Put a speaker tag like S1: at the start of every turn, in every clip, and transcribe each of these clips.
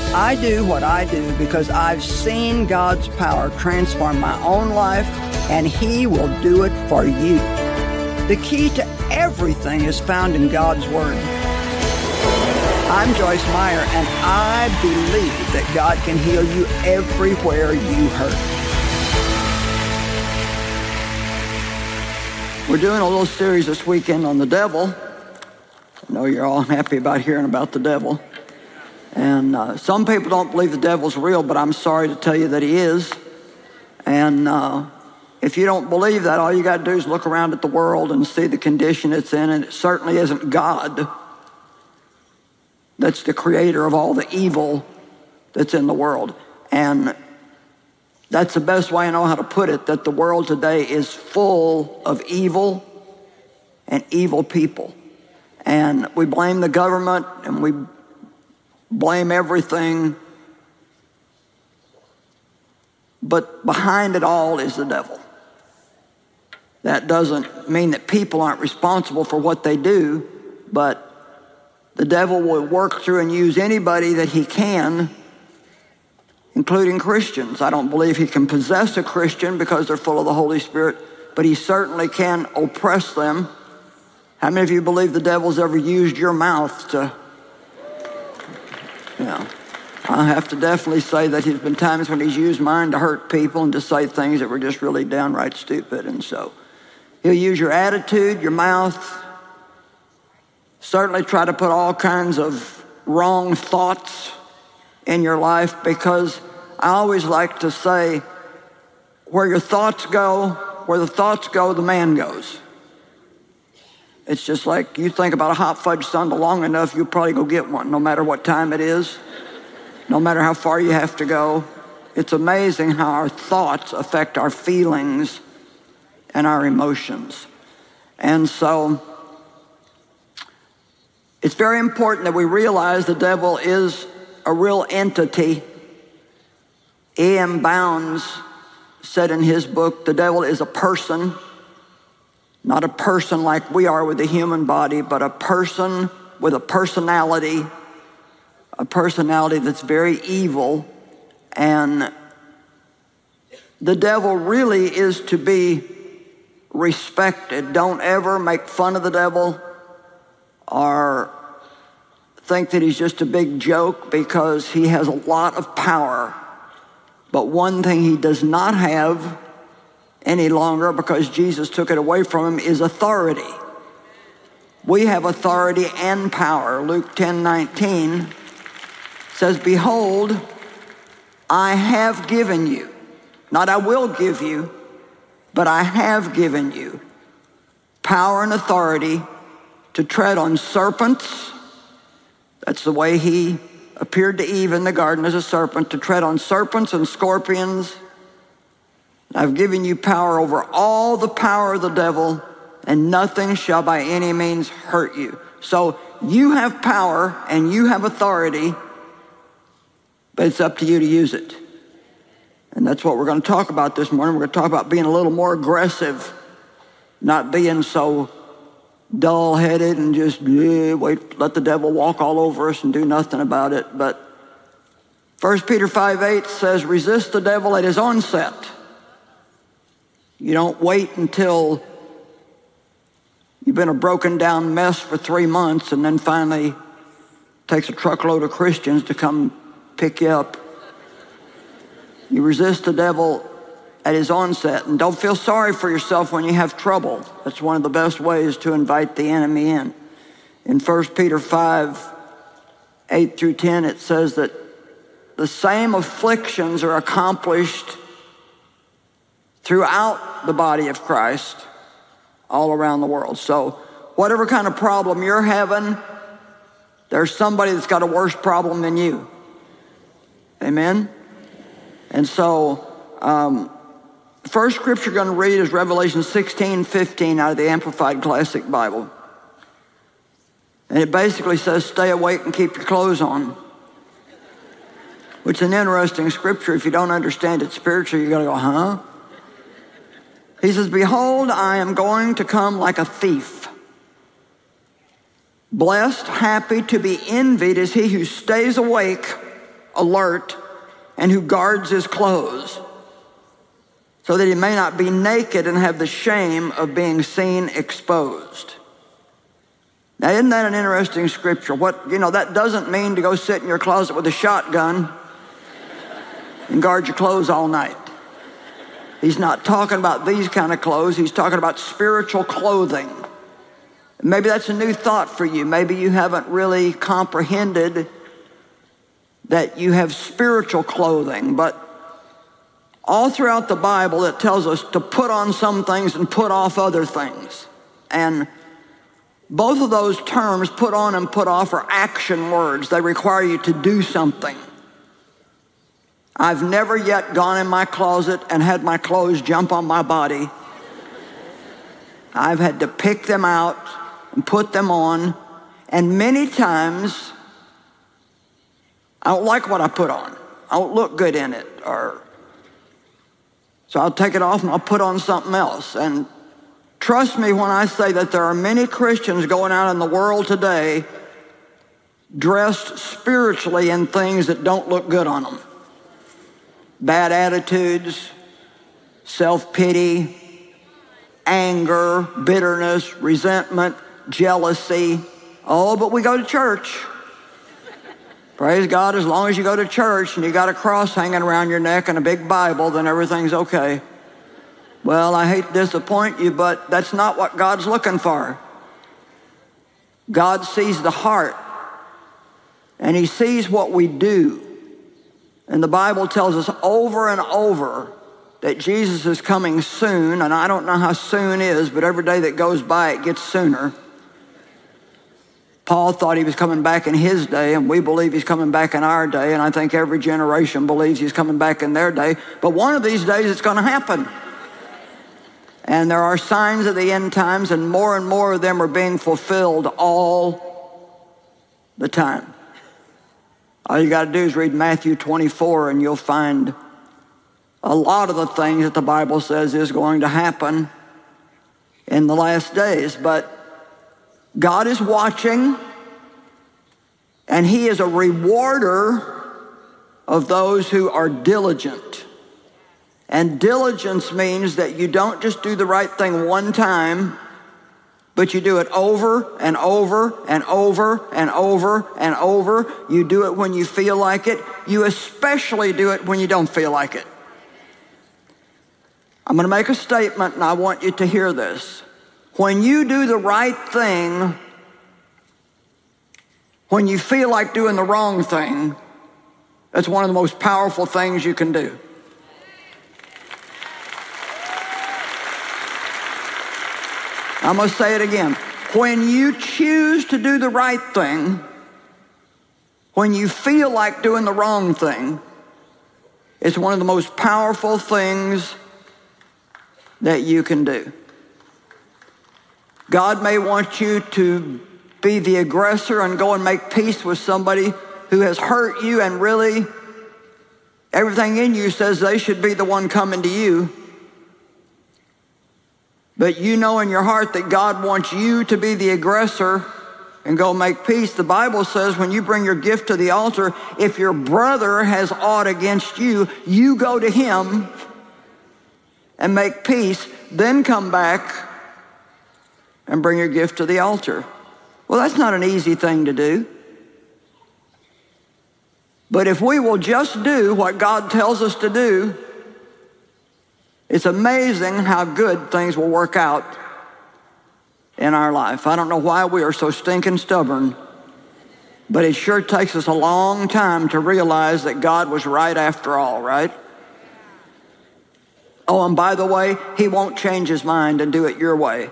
S1: I do what I do because I've seen God's power transform my own life, and He will do it for you. The key to everything is found in God's Word. I'm Joyce Meyer, and I believe that God can heal you everywhere you hurt. We're doing a little series this weekend on the devil. I know you're all happy about hearing about the devil. And some people don't believe the devil's real, but I'm sorry to tell you that he is. And if you don't believe that, all you got to do is look around at the world and see the condition it's in, and it certainly isn't God that's the creator of all the evil that's in the world. And that's the best way I know how to put it, that the world today is full of evil and evil people. And we blame the government, and we blame everything, but behind it all is the devil. That doesn't mean that people aren't responsible for what they do, but the devil will work through and use anybody that he can, including Christians. I don't believe he can possess a Christian because they're full of the Holy Spirit, but he certainly can oppress them. How many of you believe the devil's ever used your mouth to... I have to definitely say that there's been times when he's used mine to hurt people and to say things that were just really downright stupid. And so he'll use your attitude, your mouth, certainly try to put all kinds of wrong thoughts in your life, because I always like to say, where your thoughts go, where the thoughts go, the man goes. It's just like you think about a hot fudge sundae long enough, you'll probably go get one, no matter what time it is, no matter how far you have to go. It's amazing how our thoughts affect our feelings and our emotions. And so it's very important that we realize the devil is a real entity. E.M. Bounds said in his book, the devil is a person. Not a person like we are with a human body, but a person with a personality that's very evil. And the devil really is to be respected. Don't ever make fun of the devil or think that he's just a big joke, because he has a lot of power. But one thing he does not have any longer, because Jesus took it away from him, is authority. We have authority and power. Luke 10:19 says, behold, I have given you, not I will give you, but I have given you power and authority to tread on serpents. That's the way he appeared to Eve in the garden, as a serpent, to tread on serpents and scorpions. I've given you power over all the power of the devil, and nothing shall by any means hurt you. So you have power and you have authority, but it's up to you to use it. And that's what we're going to talk about this morning. We're going to talk about being a little more aggressive, not being so dull-headed and just let the devil walk all over us and do nothing about it. But 1 Peter 5:8 says, resist the devil at his onset. You don't wait until you've been a broken down mess for 3 months and then finally takes a truckload of Christians to come pick you up. You resist the devil at his onset, and don't feel sorry for yourself when you have trouble. That's one of the best ways to invite the enemy in. In 1 Peter 5:8-10, it says that the same afflictions are accomplished throughout the body of Christ all around the world. So whatever kind of problem you're having, there's somebody that's got a worse problem than you. Amen? And so first scripture you're going to read is Revelation 16:15 out of the Amplified Classic Bible. And it basically says, stay awake and keep your clothes on. Which is an interesting scripture. If you don't understand it spiritually, you got to go, huh? He says, behold, I am going to come like a thief. Blessed, happy, to be envied is he who stays awake alert and who guards his clothes so that he may not be naked and have the shame of being seen exposed. Now, isn't that an interesting scripture? That doesn't mean to go sit in your closet with a shotgun and guard your clothes all night. He's not talking about these kind of clothes. He's talking about spiritual clothing. Maybe that's a new thought for you. Maybe you haven't really comprehended that you have spiritual clothing. But all throughout the Bible, it tells us to put on some things and put off other things. And both of those terms, put on and put off, are action words. They require you to do something. I've never yet gone in my closet and had my clothes jump on my body. I've had to pick them out and put them on. And many times, I don't like what I put on. I don't look good in it. So I'll take it off and I'll put on something else. And trust me when I say that there are many Christians going out in the world today dressed spiritually in things that don't look good on them. Bad attitudes, self-pity, anger, bitterness, resentment, jealousy. Oh, but we go to church. Praise God, as long as you go to church and you got a cross hanging around your neck and a big Bible, then everything's okay. Well, I hate to disappoint you, but that's not what God's looking for. God sees the heart, and he sees what we do. And the Bible tells us over and over that Jesus is coming soon, and I don't know how soon is, but every day that goes by, it gets sooner. Paul thought he was coming back in his day, and we believe he's coming back in our day, and I think every generation believes he's coming back in their day. But one of these days, it's going to happen. And there are signs of the end times, and more of them are being fulfilled all the time. All you got to do is read Matthew 24, and you'll find a lot of the things that the Bible says is going to happen in the last days. But God is watching, and he is a rewarder of those who are diligent. And diligence means that you don't just do the right thing one time, but you do it over and over and over and over and over. You do it when you feel like it. You especially do it when you don't feel like it. I'm going to make a statement, and I want you to hear this. When you do the right thing, when you feel like doing the wrong thing, that's one of the most powerful things you can do. I'm going to say it again. When you choose to do the right thing, when you feel like doing the wrong thing, it's one of the most powerful things that you can do. God may want you to be the aggressor and go and make peace with somebody who has hurt you, and really everything in you says they should be the one coming to you. But you know in your heart that God wants you to be the aggressor and go make peace. The Bible says when you bring your gift to the altar, if your brother has aught against you, you go to him and make peace, then come back and bring your gift to the altar. Well, that's not an easy thing to do. But if we will just do what God tells us to do, it's amazing how good things will work out in our life. I don't know why we are so stinking stubborn, but it sure takes us a long time to realize that God was right after all, right? Oh, and by the way, he won't change his mind and do it your way.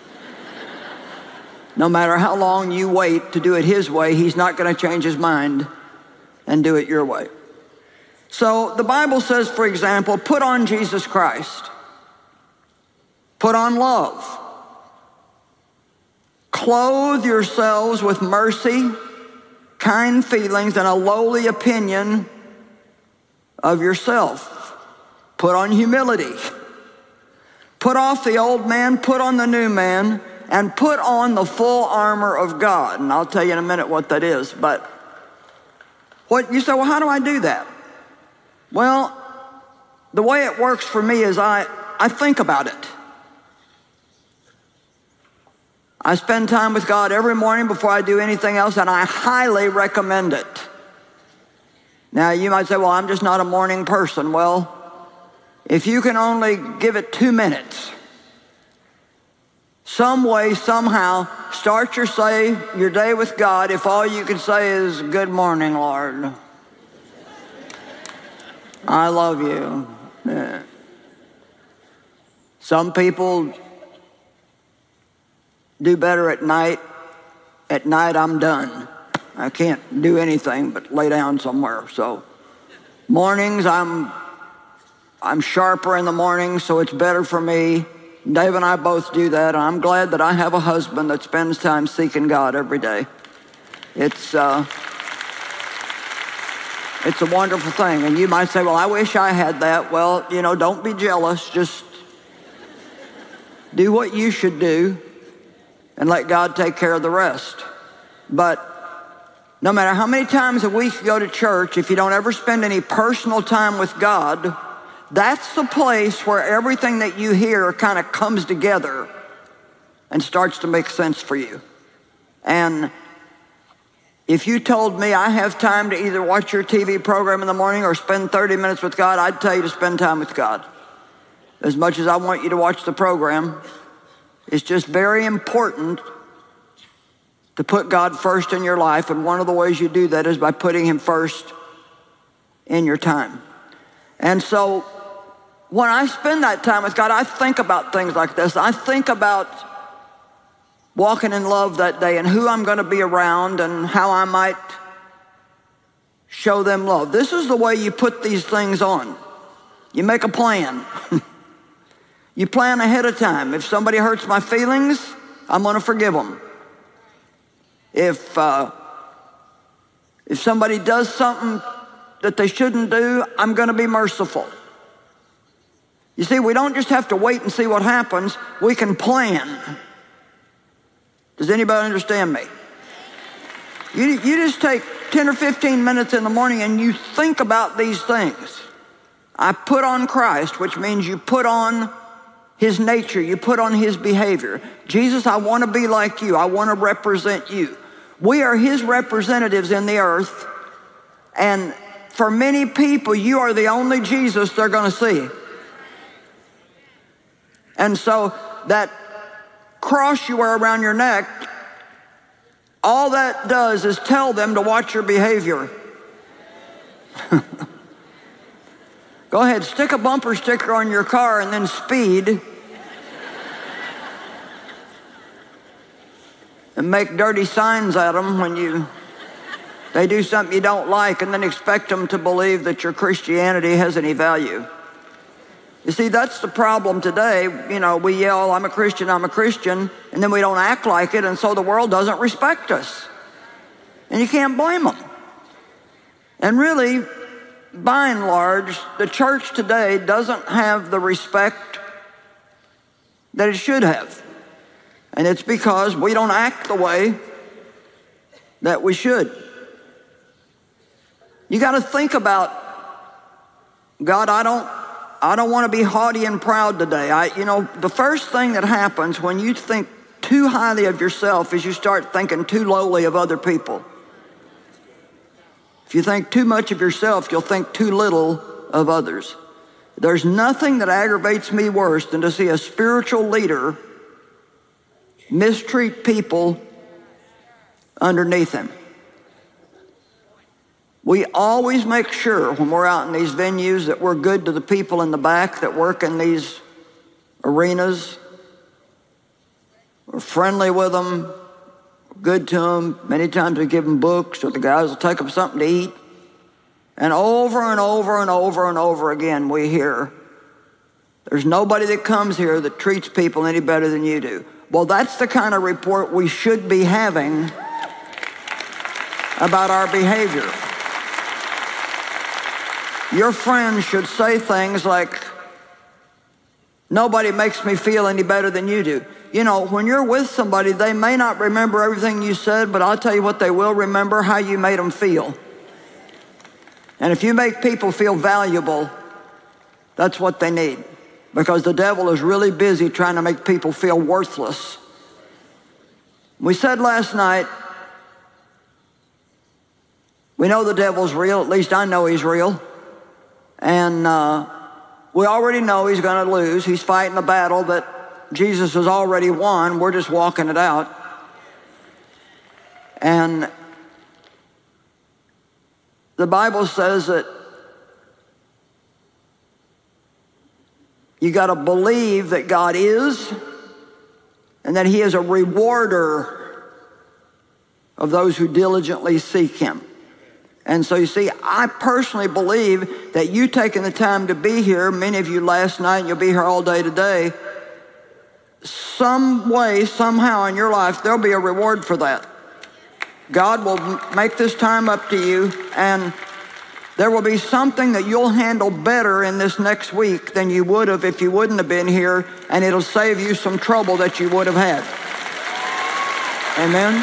S1: No matter how long you wait to do it his way, he's not going to change his mind and do it your way. So the Bible says, for example, put on Jesus Christ. Put on love. Clothe yourselves with mercy, kind feelings, and a lowly opinion of yourself. Put on humility. Put off the old man, put on the new man, and put on the full armor of God. And I'll tell you in a minute what that is. But You say, well, how do I do that? Well, the way it works for me is I think about it. I spend time with God every morning before I do anything else, and I highly recommend it. Now, you might say, well, I'm just not a morning person. Well, if you can only give it 2 minutes, some way, somehow, start your day with God if all you can say is, good morning, Lord. I love you. Yeah. Some people do better at night. At night, I'm done. I can't do anything but lay down somewhere. So mornings, I'm sharper in the morning, so it's better for me. Dave and I both do that, and I'm glad that I have a husband that spends time seeking God every day. It's a wonderful thing. And you might say, well, I wish I had that. Well, don't be jealous. Just do what you should do and let God take care of the rest. But no matter how many times a week you go to church, if you don't ever spend any personal time with God, that's the place where everything that you hear kind of comes together and starts to make sense for you. And if you told me I have time to either watch your TV program in the morning or spend 30 minutes with God, I'd tell you to spend time with God. As much as I want you to watch the program, it's just very important to put God first in your life, and one of the ways you do that is by putting him first in your time. And so when I spend that time with God, I think about things like this. I think about walking in love that day and who I'm going to be around and how I might show them love. This is the way you put these things on. You make a plan. You plan ahead of time. If somebody hurts my feelings, I'm going to forgive them. If somebody does something that they shouldn't do, I'm going to be merciful. You see, we don't just have to wait and see what happens. We can plan. Does anybody understand me? You just take 10 or 15 minutes in the morning and you think about these things. I put on Christ, which means you put on his nature, you put on his behavior. Jesus, I want to be like you. I want to represent you. We are his representatives in the earth, and for many people, you are the only Jesus they're going to see. And so that cross you wear around your neck, all that does is tell them to watch your behavior. Go ahead, stick a bumper sticker on your car and then speed. And make dirty signs at them when they do something you don't like, and then expect them to believe that your Christianity has any value. You see, that's the problem today. We yell, I'm a Christian, and then we don't act like it, and so the world doesn't respect us. And you can't blame them. And really, by and large, the church today doesn't have the respect that it should have. And it's because we don't act the way that we should. You got to think about, God, I don't want to be haughty and proud today. The first thing that happens when you think too highly of yourself is you start thinking too lowly of other people. If you think too much of yourself, you'll think too little of others. There's nothing that aggravates me worse than to see a spiritual leader mistreat people underneath him. We always make sure when we're out in these venues that we're good to the people in the back that work in these arenas. We're friendly with them, good to them. Many times we give them books, or the guys will take them something to eat. And over and over and over and over again we hear, there's nobody that comes here that treats people any better than you do. Well, that's the kind of report we should be having about our behavior. Your friends should say things like, nobody makes me feel any better than you do. When you're with somebody, they may not remember everything you said, but I'll tell you what they will remember, how you made them feel. And if you make people feel valuable, that's what they need. Because the devil is really busy trying to make people feel worthless. We said last night, we know the devil's real. At least I know he's real. And we already know he's going to lose. He's fighting a battle that Jesus has already won. We're just walking it out. And the Bible says that you got to believe that God is, and that he is a rewarder of those who diligently seek him. And so you see, I personally believe that you taking the time to be here, many of you last night, and you'll be here all day today, some way, somehow in your life, there'll be a reward for that. God will make this time up to you, and there will be something that you'll handle better in this next week than you would have if you wouldn't have been here, and it'll save you some trouble that you would have had. Amen?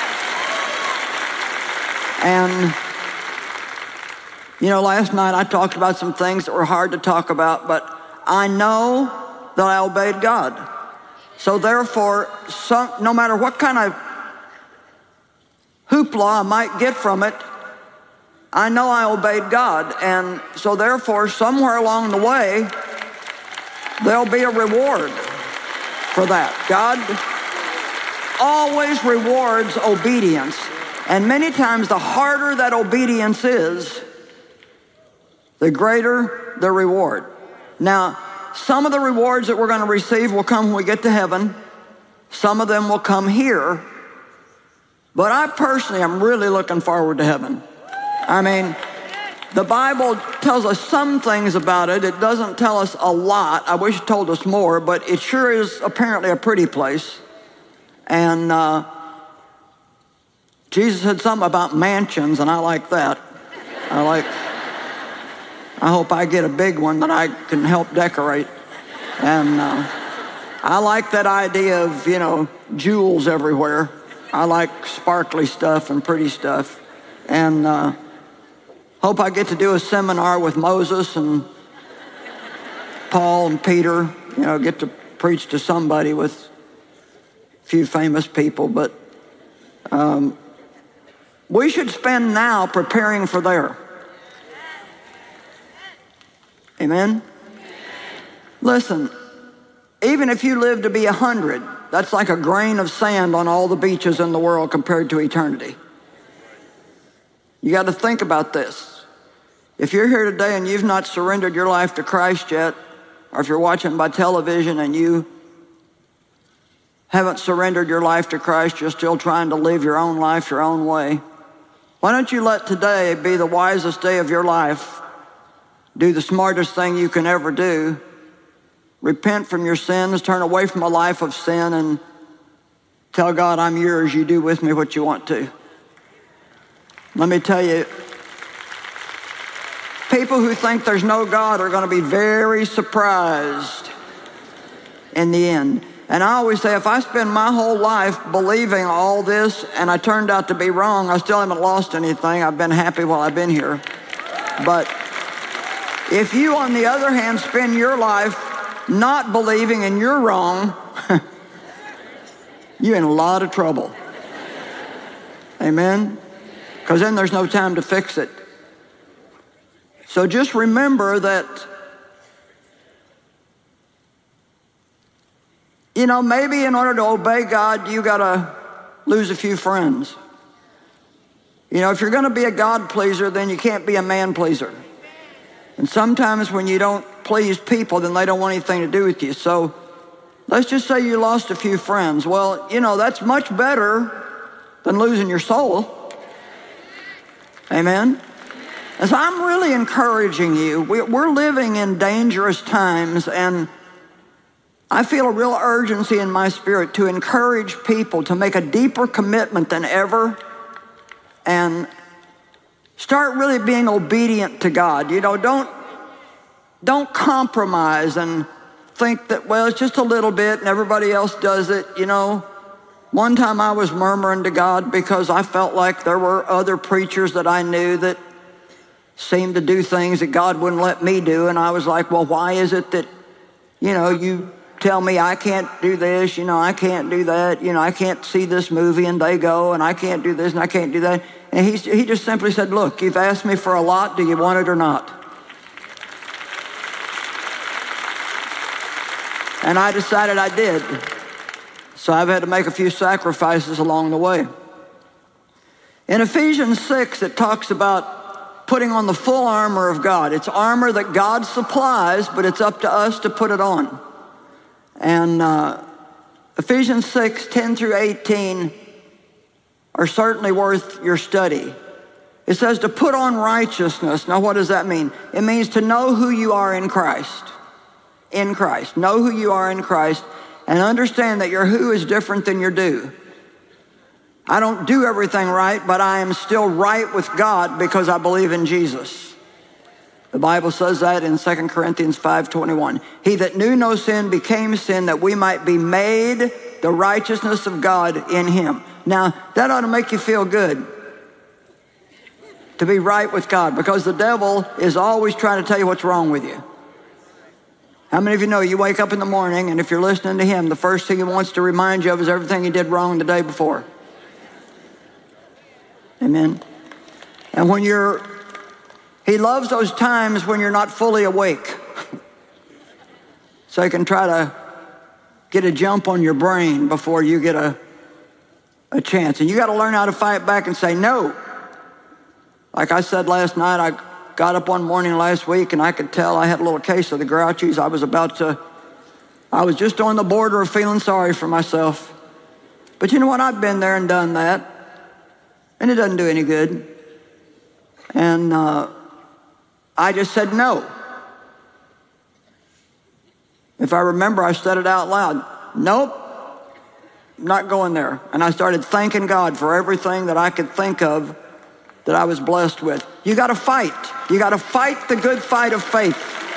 S1: And, you know, last night I talked about some things that were hard to talk about, but I know that I obeyed God. So therefore, no matter what kind of hoopla I might get from it, I know I obeyed God, and so therefore somewhere along the way there'll be a reward for that. God always rewards obedience, and many times the harder that obedience is, the greater the reward. Now, some of the rewards that we're going to receive will come when we get to heaven. Some of them will come here, but I personally am really looking forward to heaven. I mean, the Bible tells us some things about it. It doesn't tell us a lot. I wish it told us more, but it sure is apparently a pretty place. And Jesus said something about mansions, and I like that. I hope I get a big one that I can help decorate. And I like that idea of, you know, jewels everywhere. I like sparkly stuff and pretty stuff. And hope I get to do a seminar with Moses and Paul and Peter, you know, get to preach to somebody with a few famous people. But we should spend now preparing for there. Amen? Listen, even if you live to be 100, that's like a grain of sand on all the beaches in the world compared to eternity. You got to think about this. If you're here today and you've not surrendered your life to Christ yet, or if you're watching by television and you haven't surrendered your life to Christ, you're still trying to live your own life your own way, why don't you let today be the wisest day of your life? Do the smartest thing you can ever do. Repent from your sins, turn away from a life of sin, and tell God, I'm yours, you do with me what you want to. Let me tell you, people who think there's no God are going to be very surprised in the end. And I always say, if I spend my whole life believing all this and I turned out to be wrong, I still haven't lost anything. I've been happy while I've been here. But if you, on the other hand, spend your life not believing and you're wrong, you're in a lot of trouble. Amen? Because then there's no time to fix it. So just remember that, you know, maybe in order to obey God, you got to lose a few friends. You know, if you're going to be a God pleaser, then you can't be a man pleaser. And sometimes when you don't please people, then they don't want anything to do with you. So let's just say you lost a few friends. Well, you know, that's much better than losing your soul. Amen? And so I'm really encouraging you. We're living in dangerous times, and I feel a real urgency in my spirit to encourage people to make a deeper commitment than ever and start really being obedient to God. You know, don't compromise and think that, well, it's just a little bit and everybody else does it. You know, one time I was murmuring to God because I felt like there were other preachers that I knew that seemed to do things that God wouldn't let me do. And I was like, well, why is it that, you tell me I can't do this, I can't do that, I can't see this movie, and they go, and I can't do this and I can't do that. And he just simply said, look, you've asked me for a lot. Do you want it or not? And I decided I did. So I've had to make a few sacrifices along the way. In Ephesians 6, it talks about putting on the full armor of God. It's armor that God supplies, but it's up to us to put it on. And Ephesians 6, 10 through 18 are certainly worth your study. It says to put on righteousness. Now, what does that mean? It means to know who you are in Christ. In Christ. Know who you are in Christ, and understand that your who is different than your do. I don't do everything right, but I am still right with God because I believe in Jesus. The Bible says that in 2 Corinthians 5:21. He that knew no sin became sin that we might be made the righteousness of God in him. Now, that ought to make you feel good to be right with God, because the devil is always trying to tell you what's wrong with you. How many of you know you wake up in the morning, and if you're listening to him, the first thing he wants to remind you of is everything he did wrong the day before? Amen. And he loves those times when you're not fully awake. So he can try to get a jump on your brain before you get a chance. And you got to learn how to fight back and say no. Like I said last night, I got up one morning last week and I could tell I had a little case of the grouchies. I was just on the border of feeling sorry for myself. But you know what? I've been there and done that. And it doesn't do any good. And I just said no. If I remember, I said it out loud. Nope, not going there. And I started thanking God for everything that I could think of that I was blessed with. You got to fight. You got to fight the good fight of faith.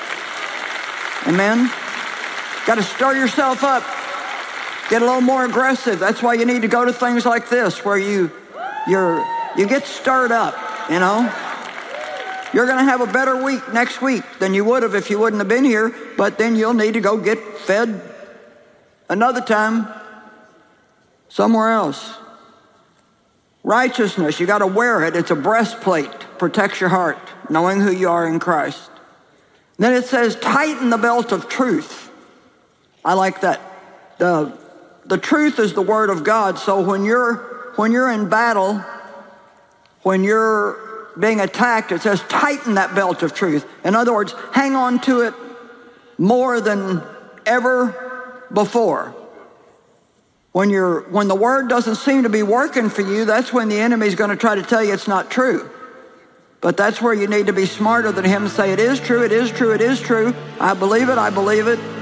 S1: Amen? Got to stir yourself up. Get a little more aggressive. That's why you need to go to things like this where you get stirred up, You're going to have a better week next week than you would have if you wouldn't have been here, but then you'll need to go get fed another time somewhere else. Righteousness, you got to wear it. It's a breastplate. Protects your heart, knowing who you are in Christ. Then it says, tighten the belt of truth. I like that. The truth is the word of God. So when you're in battle, when you're being attacked, it says tighten that belt of truth. In other words, hang on to it more than ever before. When the word doesn't seem to be working for you, that's when the enemy's going to try to tell you it's not true. But that's where you need to be smarter than him and say, it is true, it is true, it is true. I believe it, I believe it.